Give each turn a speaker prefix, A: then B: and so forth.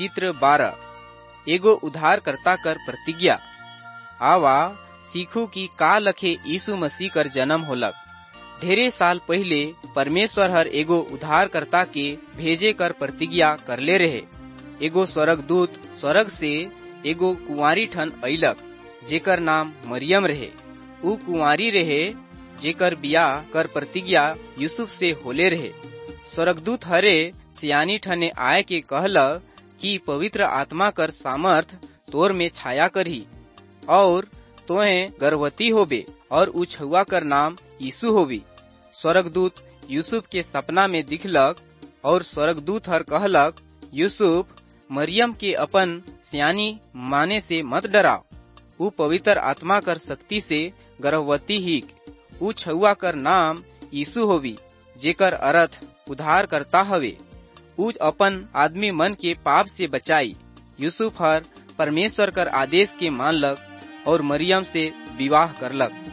A: चित्र 12 एगो उद्धारकर्ता कर प्रतिज्ञा। आवा सीखू की का लखे यीशु मसीह कर जन्म होलक। ढेरे साल पहले परमेश्वर हर एगो उद्धारकर्ता के भेजे कर प्रतिज्ञा करले रहे। एगो स्वर्गदूत स्वर्ग से एगो कुंवारी ठन अइलक जेकर नाम मरियम रहे। ऊ कुंवारी रहे जेकर बियाह कर प्रतिज्ञा यूसुफ से होले रहे। स्वर्गदूत हरे सियानी ठने आए के कहला कि पवित्र आत्मा कर सामर्थ तोर में छाया करही और तोहे गर्भवती होबे और ऊ छुआ कर नाम यीशु होबी। स्वर्गदूत यूसुफ के सपना में दिखलक और स्वर्गदूत हर कहलक, यूसुफ मरियम के अपन सियानी माने से मत डराओ। ऊ पवित्र आत्मा कर शक्ति से गर्भवती ही ऊ छुआ कर नाम यीशु होबी जेकर अर्थ उद्धार करता हवे। ऊ अपन आदमी मन के पाप से बचाई। यूसुफ हर परमेश्वर कर आदेश के मानलक और मरियम से विवाह करलक।